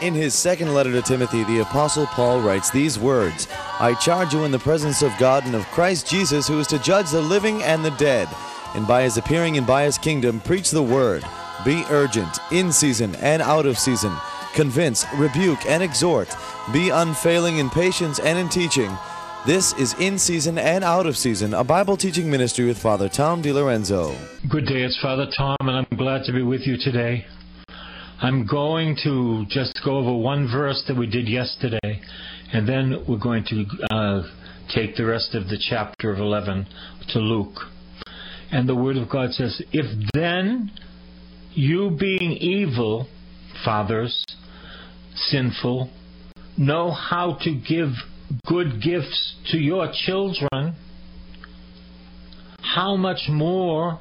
In his second letter to Timothy, the Apostle Paul writes these words, "I charge you in the presence of God and of Christ Jesus, who is to judge the living and the dead, and by his appearing and by his kingdom, preach the word. Be urgent, in season and out of season. Convince, rebuke, and exhort. Be unfailing in patience and in teaching." This is In Season and Out of Season, a Bible teaching ministry with Father Tom DiLorenzo. Good day, it's Father Tom, and I'm glad to be with you today. I'm going to just go over one verse that we did yesterday, and then we're going to take the rest of the chapter of 11 to Luke. And the Word of God says, "If then you being evil, fathers, sinful, know how to give good gifts to your children, how much more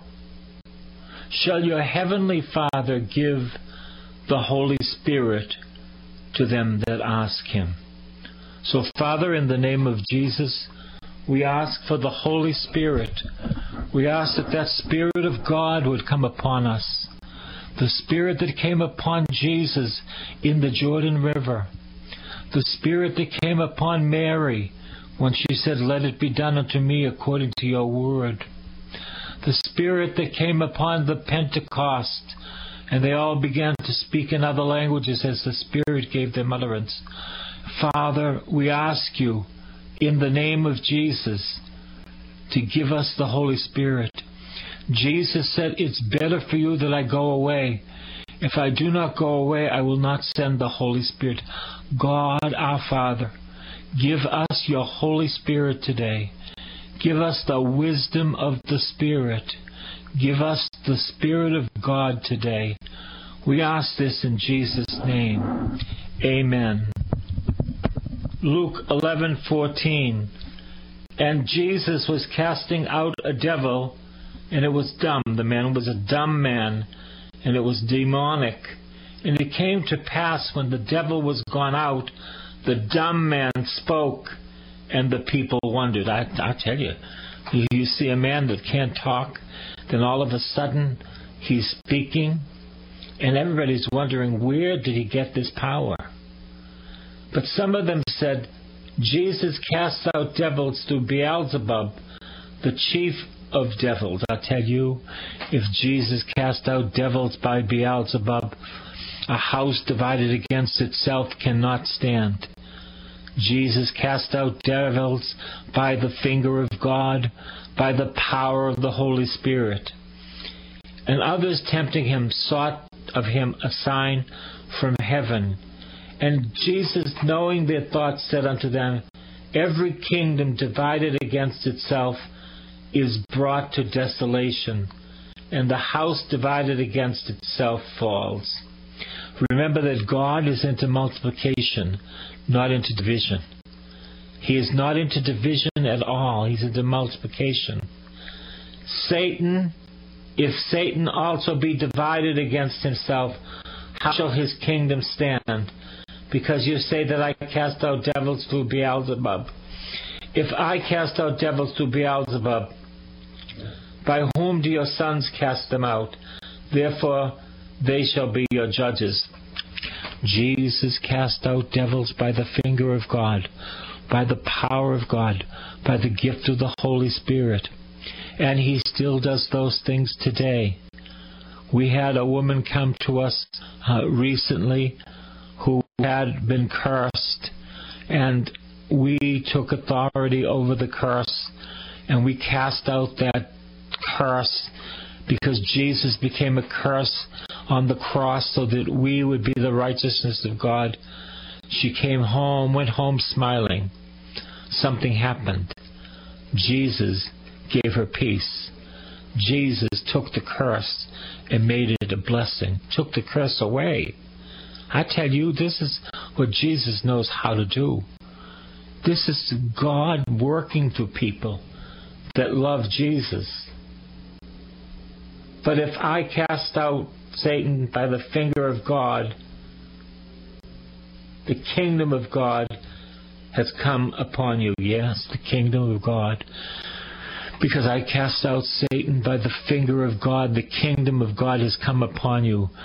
shall your heavenly Father give the Holy Spirit to them that ask him?" So, Father, in the name of Jesus, we ask for the Holy Spirit. We ask that that Spirit of God would come upon us. The Spirit that came upon Jesus in the Jordan River. The Spirit that came upon Mary when she said, "Let it be done unto me according to your word." The Spirit that came upon the Pentecost, and they all began to speak in other languages as the Spirit gave them utterance. Father, we ask you, in the name of Jesus, to give us the Holy Spirit. Jesus said, "It's better for you that I go away. If I do not go away, I will not send the Holy Spirit." God, our Father, give us your Holy Spirit today. Give us the wisdom of the Spirit. Give us the Spirit of God today. We ask this in Jesus' name. Amen. Luke 11:14. "And Jesus was casting out a devil, and it was dumb." The man was a dumb man, and it was demonic. "And it came to pass, when the devil was gone out, the dumb man spoke, and the people wondered." I tell you, you see a man that can't talk, then all of a sudden he's speaking, and everybody's wondering, where did he get this power? But some of them said, "Jesus casts out devils through Beelzebub, the chief of devils." I tell you, if Jesus cast out devils by Beelzebub, a house divided against itself cannot stand. Jesus cast out devils by the finger of God, by the power of the Holy Spirit. And others, tempting him, sought of him a sign from heaven. And Jesus, knowing their thoughts, said unto them, "Every kingdom divided against itself is brought to desolation, and the house divided against itself falls." Remember that God is into multiplication, not into division. He is not into division at all. He's into multiplication. Satan, if Satan also be divided against himself, how shall his kingdom stand? Because you say that I cast out devils through Beelzebub. If I cast out devils through Beelzebub, by whom do your sons cast them out? Therefore they shall be your judges. Jesus cast out devils by the finger of God, by the power of God, by the gift of the Holy Spirit. And he still does those things today. We had a woman come to us recently who had been cursed, and we took authority over the curse, and we cast out that curse, because Jesus became a curse on the cross so that we would be the righteousness of God. She came home, went home smiling. Something happened. Jesus gave her peace. Jesus took the curse and made it a blessing, took the curse away. I tell you, this is what Jesus knows how to do. This is God working through people that love Jesus. But if I cast out Satan by the finger of God, the kingdom of God has come upon you. Yes, the kingdom of God. Because I cast out Satan by the finger of God, the kingdom of God has come upon you.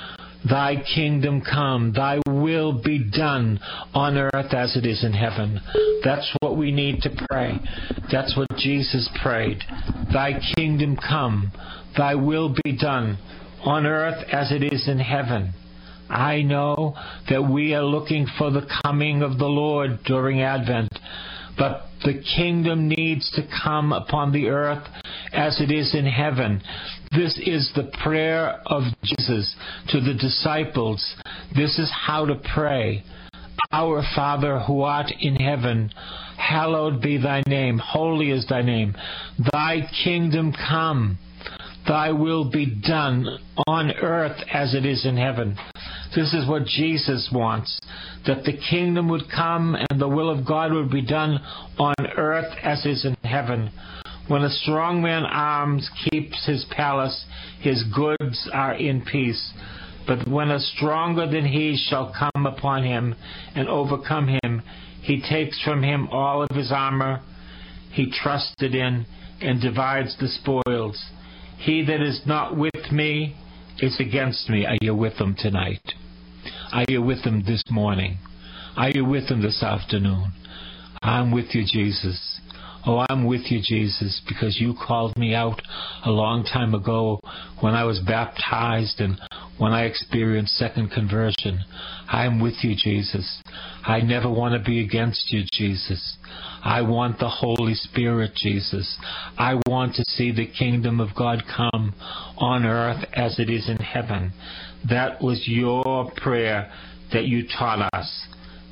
Thy kingdom come, thy will be done on earth as it is in heaven. That's what we need to pray. That's what Jesus prayed. Thy kingdom come, thy will be done on earth as it is in heaven. I know that we are looking for the coming of the Lord during Advent, but the kingdom needs to come upon the earth as it is in heaven. This is the prayer of Jesus to the disciples. This is how to pray. Our Father who art in heaven, hallowed be thy name. Holy is thy name. Thy kingdom come. Thy will be done on earth as it is in heaven. This is what Jesus wants, that the kingdom would come and the will of God would be done on earth as is in heaven. When a strong man arms keeps his palace, his goods are in peace. But when a stronger than he shall come upon him and overcome him, he takes from him all of his armor he trusted in and divides the spoils. He that is not with me is against me. Are you with them tonight? Are you with them this morning? Are you with them this afternoon? I'm with you, Jesus. Oh, I'm with you, Jesus, because you called me out a long time ago when I was baptized and when I experienced second conversion. I'm with you, Jesus. I never want to be against you, Jesus. I want the Holy Spirit, Jesus. I want to see the kingdom of God come on earth as it is in heaven. That was your prayer that you taught us.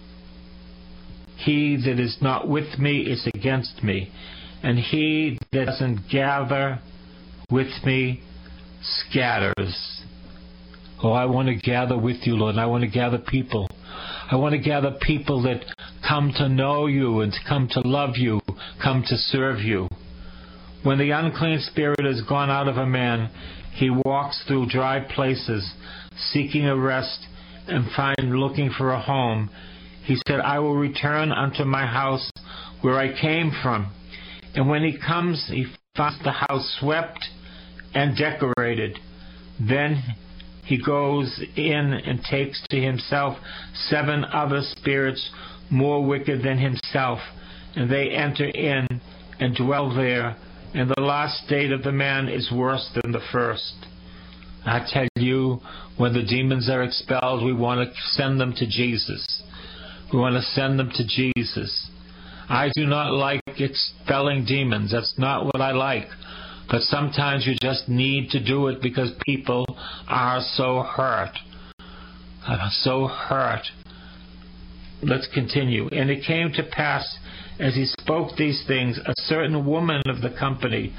He that is not with me is against me, and he that doesn't gather with me scatters. Oh, I want to gather with you, Lord, and I want to gather people. I want to gather people that come to know you and come to love you, come to serve you. When the unclean spirit has gone out of a man, he walks through dry places, seeking a rest and looking for a home. He said, I will return unto my house where I came from. And when he comes, he finds the house swept and decorated. Then he goes in and takes to himself 7 other spirits more wicked than himself, and they enter in and dwell there, and the last state of the man is worse than the first. I tell you, when the demons are expelled, we want to send them to Jesus. We want to send them to Jesus. I do not like expelling demons. That's not what I like. But sometimes you just need to do it because people are so hurt. So hurt. Let's continue. And it came to pass, as he spoke these things, a certain woman of the company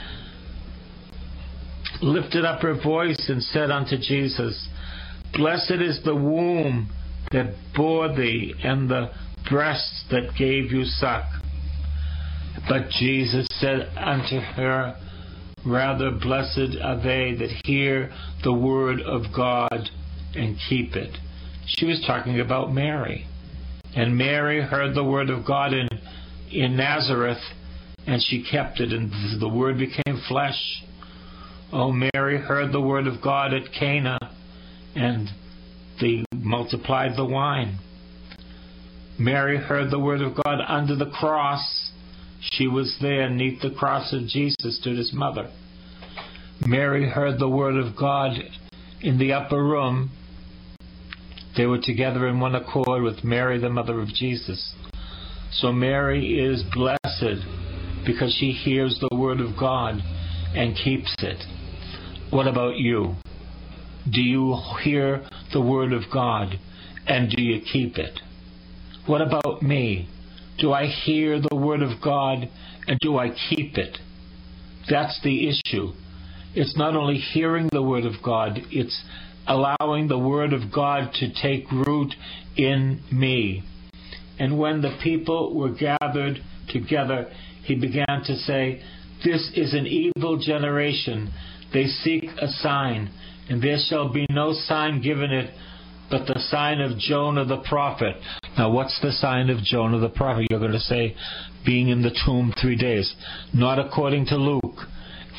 lifted up her voice and said unto Jesus, Blessed is the womb that bore thee, and the breasts that gave you suck. But Jesus said unto her, Rather blessed are they that hear the word of God and keep it. She was talking about Mary. And Mary heard the word of God in Nazareth, and she kept it, and the word became flesh. Oh, Mary heard the word of God at Cana, and they multiplied the wine. Mary heard the word of God under the cross. She was there, neath the cross of Jesus stood his mother. Mary heard the word of God in the upper room. They were together in one accord with Mary, the mother of Jesus. So Mary is blessed because she hears the word of God and keeps it. What about you? Do you hear the word of God and do you keep it? What about me? Do I hear the word of God and do I keep it? That's the issue. It's not only hearing the word of God, it's allowing the word of God to take root in me. And when the people were gathered together, he began to say, This is an evil generation. They seek a sign, and there shall be no sign given it but the sign of Jonah the prophet. Now, what's the sign of Jonah the prophet? You're going to say, being in the tomb 3 days. Not according to Luke.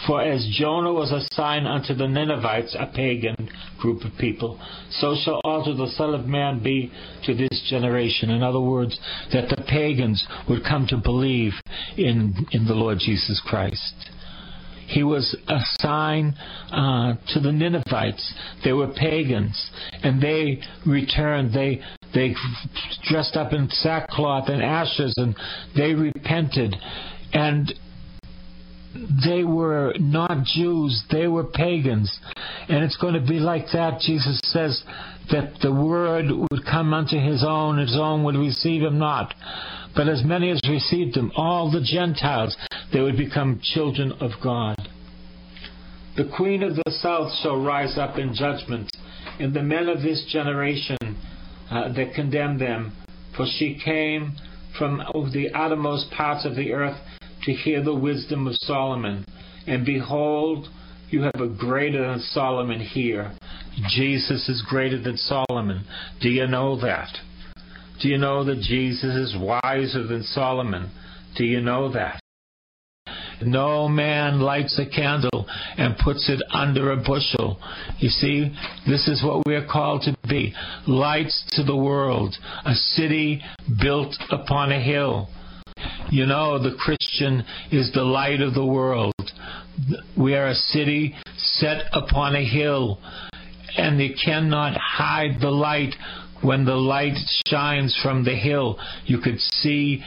For as Jonah was a sign unto the Ninevites, a pagan group of people, so shall also the Son of Man be to this generation. In other words, that the pagans would come to believe in the Lord Jesus Christ. He was a sign to the Ninevites. They were pagans, and they returned. They dressed up in sackcloth and ashes, and they repented. And they were not Jews, they were pagans. And it's going to be like that. Jesus says that the word would come unto his own would receive him not. But as many as received him, all the Gentiles, they would become children of God. The queen of the south shall rise up in judgment, and the men of this generation that condemn them. For she came from the uttermost parts of the earth to hear the wisdom of Solomon. And behold, you have a greater than Solomon here. Jesus is greater than Solomon. Do you know that? Do you know that Jesus is wiser than Solomon? Do you know that? No man lights a candle and puts it under a bushel. You see, this is what we are called to be. Lights to the world. A city built upon a hill. You know, the Christian is the light of the world. We are a city set upon a hill, and you cannot hide the light. When the light shines from the hill, you could see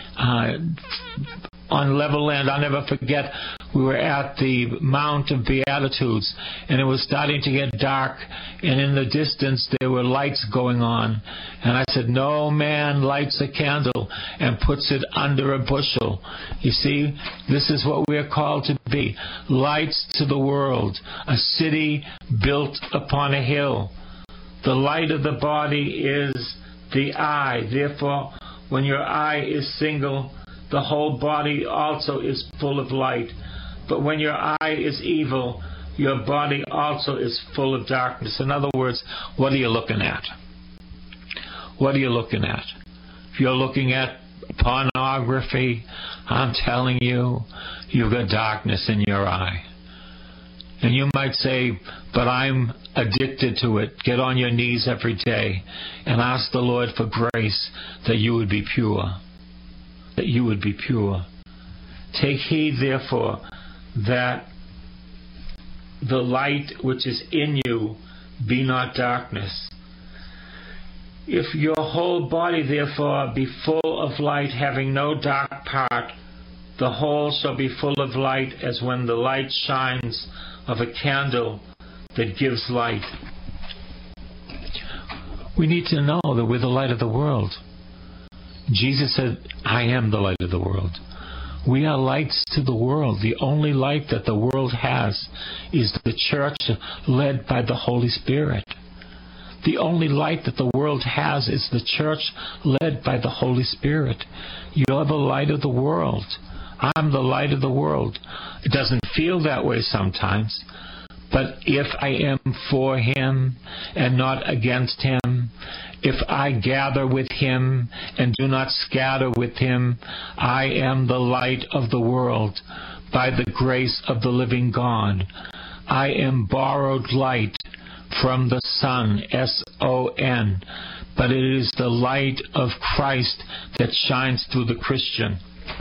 on level land. I'll never forget, we were at the Mount of Beatitudes, and it was starting to get dark, and in the distance there were lights going on. And I said, no man lights a candle and puts it under a bushel. You see, this is what we are called to be. Lights to the world. A city built upon a hill. The light of the body is the eye. Therefore, when your eye is single, the whole body also is full of light. But when your eye is evil, your body also is full of darkness. In other words, what are you looking at? What are you looking at? If you're looking at pornography, I'm telling you, you've got darkness in your eye. And you might say, but I'm addicted to it. Get on your knees every day and ask the Lord for grace that you would be pure. That you would be pure. Take heed, therefore, that the light which is in you be not darkness. If your whole body, therefore, be full of light, having no dark part, the whole shall be full of light, as when the light shines of a candle that gives light. We need to know that we're the light of the world. Jesus said, I am the light of the world. We are lights to the world. The only light that the world has is the church led by the Holy Spirit. The only light that the world has is the church led by the Holy Spirit. You're the light of the world. I'm the light of the world. It doesn't feel that way sometimes. But if I am for him and not against him, if I gather with him and do not scatter with him, I am the light of the world by the grace of the living God. I am borrowed light from the sun, S-O-N, but it is the light of Christ that shines through the Christian.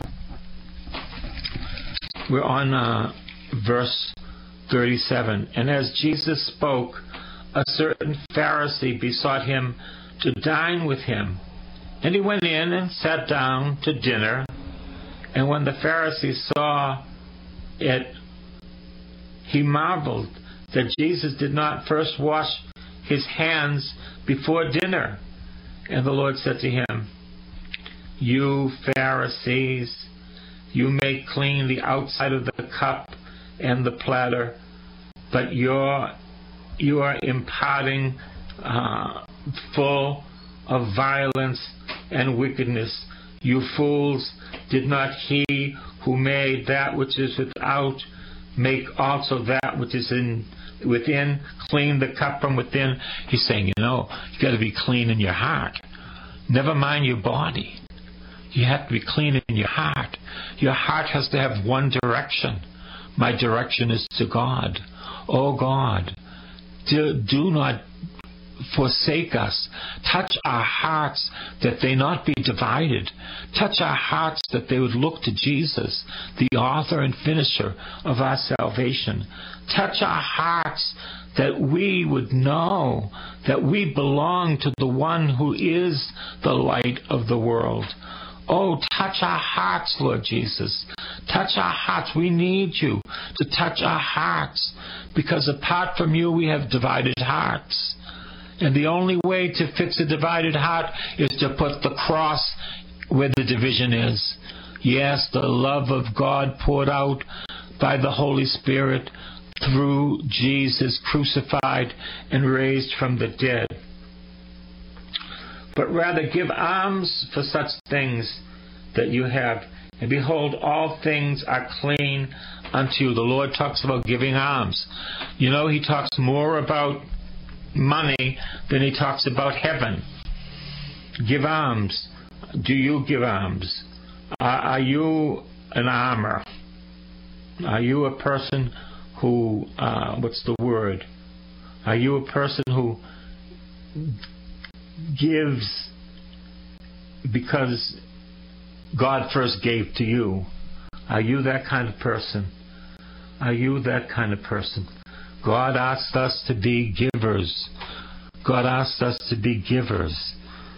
We're on verse 37. And as Jesus spoke, a certain Pharisee besought him to dine with him. And he went in and sat down to dinner. And when the Pharisee saw it, he marveled that Jesus did not first wash his hands before dinner. And the Lord said to him, you Pharisees, you make clean the outside of the cup and the platter, but you are imparting full of violence and wickedness. You fools, did not he who made that which is without make also that which is within, clean the cup from within? He's saying, you got to be clean in your heart. Never mind your body. You have to be clean in your heart. Your heart has to have one direction. My direction is to God. Oh God, do not forsake us. Touch our hearts that they not be divided. Touch our hearts that they would look to Jesus, the author and finisher of our salvation. Touch our hearts that we would know that we belong to the one who is the light of the world. Oh, touch our hearts, Lord Jesus. Touch our hearts. We need you to touch our hearts, because apart from you we have divided hearts. And the only way to fix a divided heart is to put the cross where the division is. Yes, the love of God poured out by the Holy Spirit through Jesus crucified and raised from the dead. But rather give alms for such things that you have. And behold, all things are clean unto you. The Lord talks about giving alms. You know, He talks more about money than He talks about heaven. Give alms. Do you give alms? Are you an almer? Are you a person who, what's the word? Are you a person who gives because God first gave to you? Are you that kind of person? Are you that kind of person? God asked us to be givers. God asked us to be givers.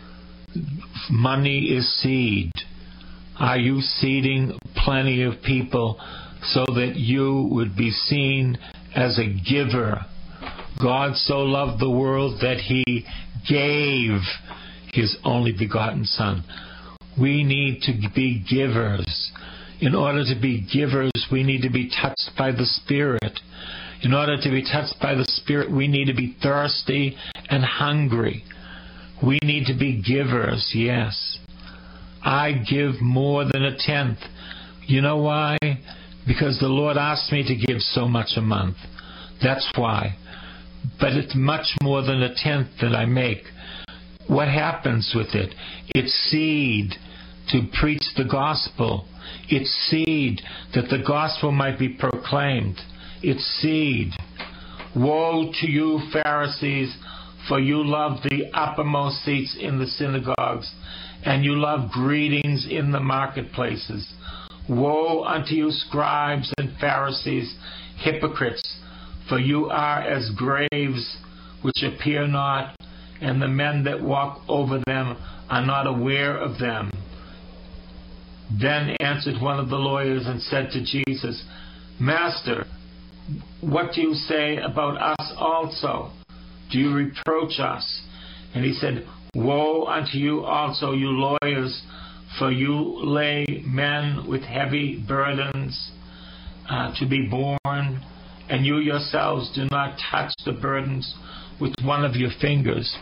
Money is seed. Are you seeding plenty of people so that you would be seen as a giver? God so loved the world that He gave His only begotten Son. We need to be givers. In order to be givers, we need to be touched by the Spirit. In order to be touched by the Spirit, we need to be thirsty and hungry. We need to be givers, yes. I give more than a tenth. You know why? Because the Lord asked me to give so much a month. That's why. But it's much more than a tenth that I make. What happens with it? It's seed to preach the gospel. It's seed that the gospel might be proclaimed. It's seed. Woe to you, Pharisees, for you love the uppermost seats in the synagogues, and you love greetings in the marketplaces. Woe unto you, scribes and Pharisees, hypocrites, for you are as graves which appear not, and the men that walk over them are not aware of them. Then answered one of the lawyers and said to Jesus, Master, what do you say about us also? Do you reproach us? And he said, Woe unto you also, you lawyers, for you lay men with heavy burdens to be borne, and you yourselves do not touch the burdens with one of your fingers.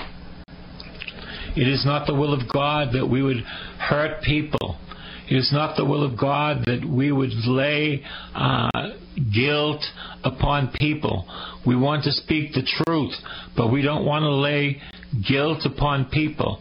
It is not the will of God that we would hurt people. It is not the will of God that we would lay guilt upon people. We want to speak the truth, but we don't want to lay guilt upon people.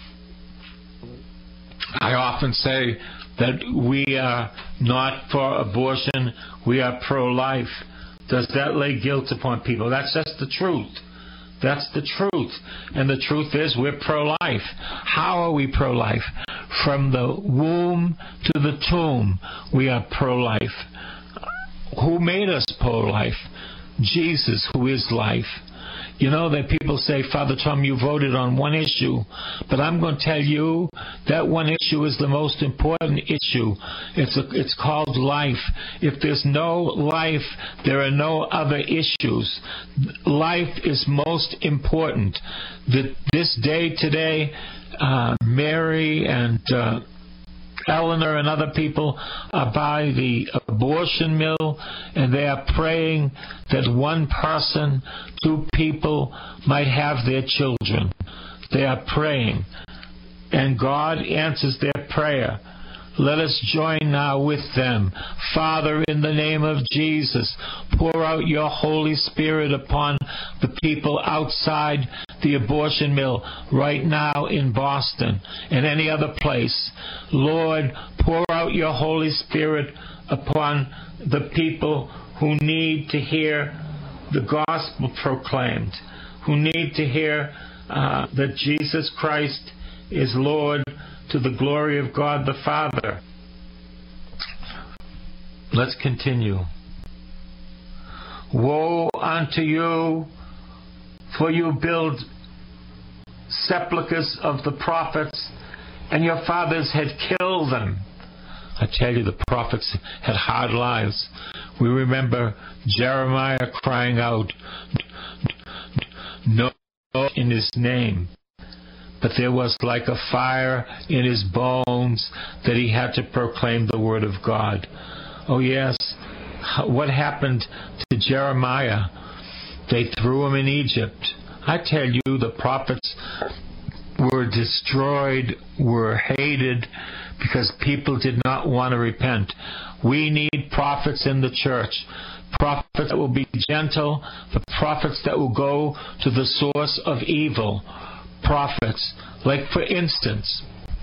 I often say that we are not for abortion, we are pro-life. Does that lay guilt upon people? That's just the truth. That's the truth. And the truth is we're pro-life. How are we pro-life? From the womb to the tomb, we are pro-life. Who made us pro-life? Jesus, who is life. You know that people say, Father Tom, you voted on one issue, but I'm going to tell you that one issue is the most important issue. It's called life. If there's no life, there are no other issues. Life is most important. This day today, Mary and Eleanor and other people are by the abortion mill, and they are praying that one person, 2 people might have their children. They are praying, and God answers their prayer. Let us join now with them. Father, in the name of Jesus, pour out your Holy Spirit upon the people outside the abortion mill right now in Boston and any other place. Lord, pour out your Holy Spirit upon the people who need to hear the gospel proclaimed, who need to hear that Jesus Christ is Lord to the glory of God the Father. Let's continue. Woe unto you, for you build sepulchres of the prophets, and your fathers had killed them. I tell you, the prophets had hard lives. We remember Jeremiah crying out, "No," in his name. But there was like a fire in his bones that he had to proclaim the word of God. Oh yes, what happened to Jeremiah? They threw him in Egypt. I tell you, the prophets were destroyed, were hated, because people did not want to repent. We need prophets in the church. Prophets that will be gentle, the prophets that will go to the source of evil. Prophets, like for instance,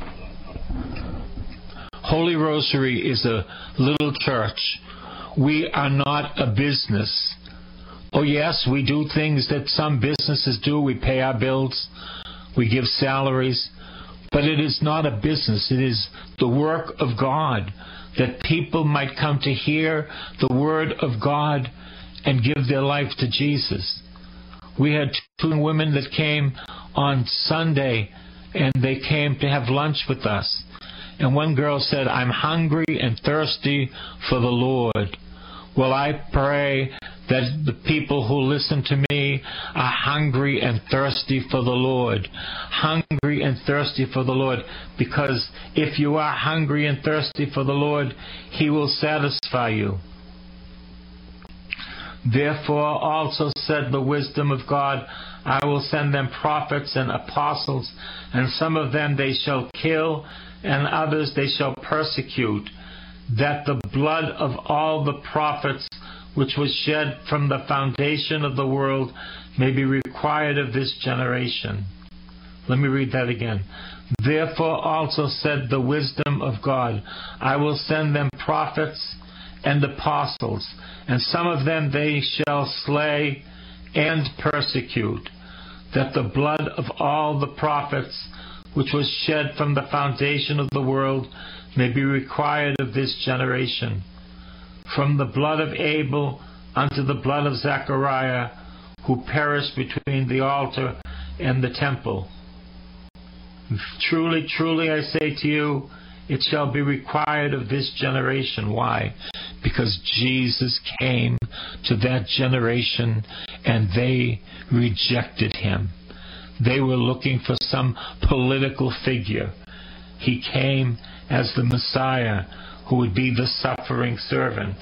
Holy Rosary is a little church. We are not a business. Oh yes, we do things that some businesses do. We pay our bills, we give salaries, but it is not a business. It is the work of God, that people might come to hear the word of God and give their life to Jesus. We had 2 women that came on Sunday, and they came to have lunch with us. And one girl said, "I'm hungry and thirsty for the Lord." Well, I pray that the people who listen to me are hungry and thirsty for the Lord. Hungry and thirsty for the Lord. Because if you are hungry and thirsty for the Lord, He will satisfy you. Therefore also said the wisdom of God, I will send them prophets and apostles, and some of them they shall kill, and others they shall persecute, that the blood of all the prophets which was shed from the foundation of the world may be required of this generation. Let me read that again. Therefore also said the wisdom of God, I will send them prophets and apostles, and some of them they shall slay and persecute, that the blood of all the prophets which was shed from the foundation of the world may be required of this generation. From the blood of Abel unto the blood of Zechariah, who perished between the altar and the temple. Truly, truly, I say to you, it shall be required of this generation. Why? Because Jesus came to that generation and they rejected Him. They were looking for some political figure. He came as the Messiah, who would be the suffering servant.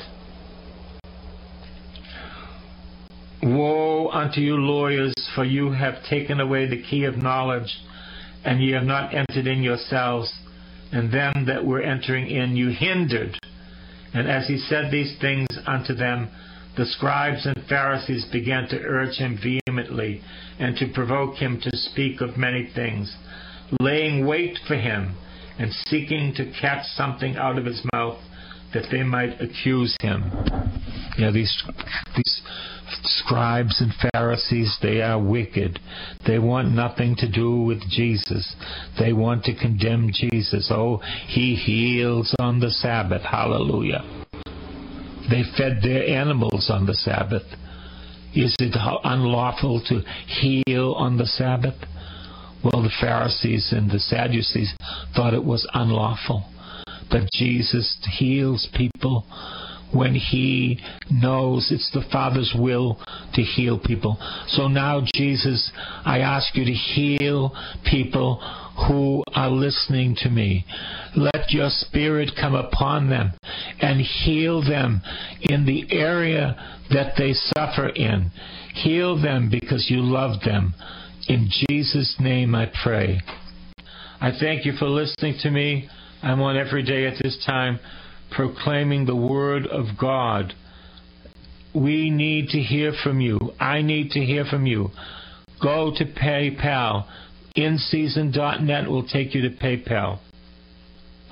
Woe unto you, lawyers, for you have taken away the key of knowledge, and ye have not entered in yourselves, and them that were entering in you hindered. And as he said these things unto them, the scribes and Pharisees began to urge him vehemently, and to provoke him to speak of many things, laying wait for him, and seeking to catch something out of his mouth, that they might accuse him. Yeah, these scribes and Pharisees, they are wicked. They want nothing to do with Jesus. They want to condemn Jesus. Oh, He heals on the Sabbath. Hallelujah. They fed their animals on the Sabbath. Is it unlawful to heal on the Sabbath? Well, the Pharisees and the Sadducees thought it was unlawful. But Jesus heals people when He knows it's the Father's will to heal people. So now, Jesus, I ask you to heal people who are listening to me. Let your Spirit come upon them and heal them in the area that they suffer in. Heal them because you love them. In Jesus' name I pray. I thank you for listening to me. I'm on every day at this time proclaiming the Word of God. We need to hear from you. I need to hear from you. Go to PayPal. InSeason.net will take you to PayPal.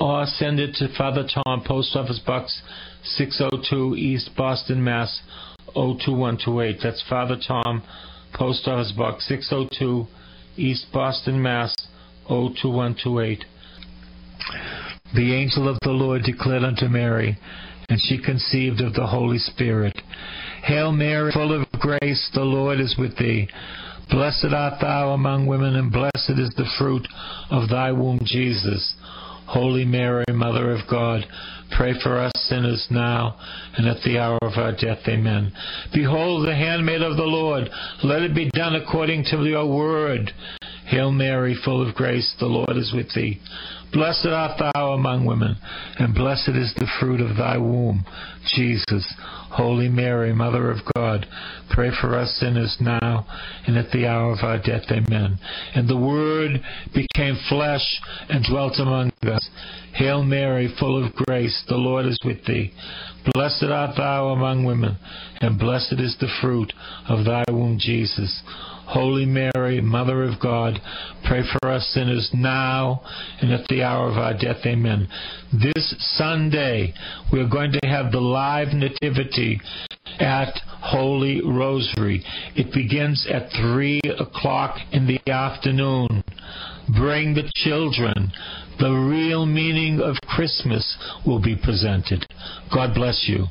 or send it to Father Tom, Post Office Box 602, East Boston, Mass. 02128. That's Father Tom, Post Office Box 602, East Boston, Mass. 02128. The angel of the Lord declared unto Mary, and she conceived of the Holy Spirit. Hail Mary, full of grace, the Lord is with thee. Blessed art thou among women, and blessed is the fruit of thy womb, Jesus. Holy Mary, Mother of God, pray for us sinners now and at the hour of our death. Amen. Behold, the handmaid of the Lord, let it be done according to your word. Hail Mary, full of grace, the Lord is with thee. Blessed art thou among women, and blessed is the fruit of thy womb, Jesus. Holy Mary, Mother of God, pray for us sinners now and at the hour of our death. Amen. And the Word became flesh and dwelt among us. Hail Mary, full of grace, the Lord is with thee. Blessed art thou among women, and blessed is the fruit of thy womb, Jesus. Holy Mary, Mother of God, pray for us sinners now and at the hour of our death. Amen. This Sunday, we're going to have the live nativity at Holy Rosary. It begins at 3 o'clock in the afternoon. Bring the children. The real meaning of Christmas will be presented. God bless you.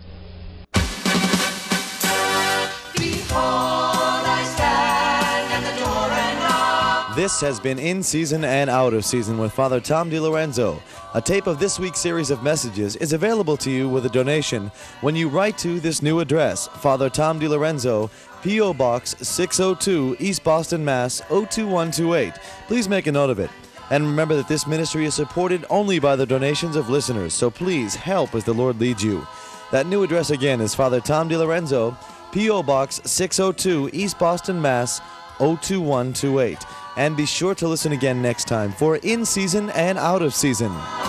This has been In Season and Out of Season with Father Tom DiLorenzo. A tape of this week's series of messages is available to you with a donation when you write to this new address, Father Tom DiLorenzo, P.O. Box 602, East Boston, Mass. 02128. Please make a note of it. And remember that this ministry is supported only by the donations of listeners, so please help as the Lord leads you. That new address again is Father Tom DiLorenzo, P.O. Box 602, East Boston, Mass. 02128. And be sure to listen again next time for In Season and Out of Season.